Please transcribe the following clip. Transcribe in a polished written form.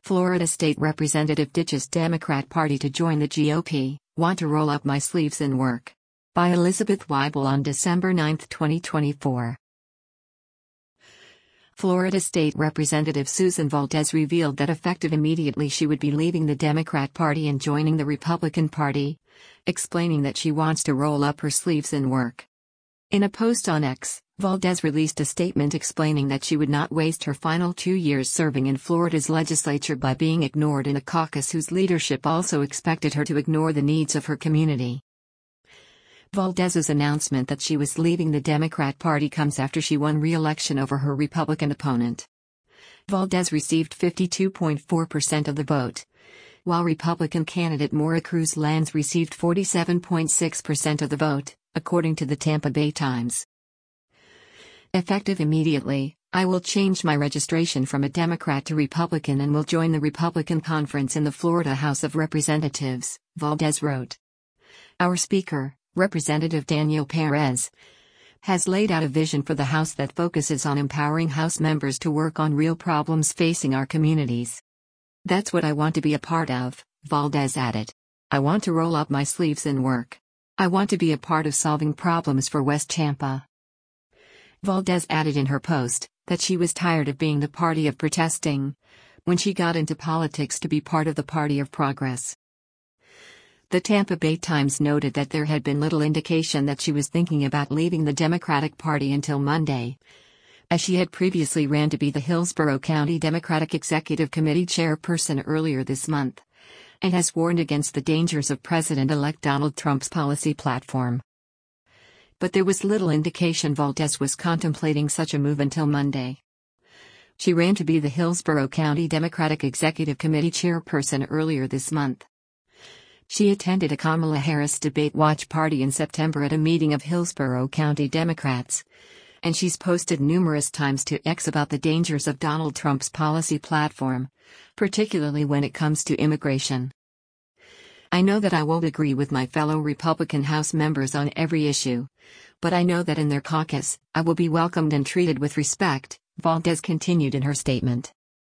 Florida State Representative ditches Democrat Party to join the GOP, want to roll up my sleeves and work. By Elizabeth Weibel on December 9, 2024. Florida State Representative Susan Valdez revealed that effective immediately she would be leaving the Democrat Party and joining the Republican Party, explaining that she wants to roll up her sleeves and work. In a post on X, Valdez released a statement explaining that she would not waste her final 2 years serving in Florida's legislature by being ignored in a caucus whose leadership also expected her to ignore the needs of her community. Valdez's announcement that she was leaving the Democrat Party comes after she won re-election over her Republican opponent. Valdez received 52.4% of the vote, while Republican candidate Maura Cruz Lanz received 47.6% of the vote, according to the Tampa Bay Times. Effective immediately, I will change my registration from a Democrat to Republican and will join the Republican conference in the Florida House of Representatives, Valdez wrote. Our Speaker, Representative Daniel Perez, has laid out a vision for the House that focuses on empowering House members to work on real problems facing our communities. That's what I want to be a part of, Valdez added. I want to roll up my sleeves and work. I want to be a part of solving problems for West Tampa. Valdez added in her post that she was tired of being the party of protesting when she got into politics to be part of the party of progress. The Tampa Bay Times noted that there had been little indication that she was thinking about leaving the Democratic Party until Monday, as she had previously ran to be the Hillsborough County Democratic Executive Committee chairperson earlier this month, and has warned against the dangers of President-elect Donald Trump's policy platform. But there was little indication Valdez was contemplating such a move until Monday. She ran to be the Hillsborough County Democratic Executive Committee chairperson earlier this month. She attended a Kamala Harris debate watch party in September at a meeting of Hillsborough County Democrats, and she's posted numerous times to X about the dangers of Donald Trump's policy platform, particularly when it comes to immigration. I know that I won't agree with my fellow Republican House members on every issue, but I know that in their caucus, I will be welcomed and treated with respect, Valdez continued in her statement.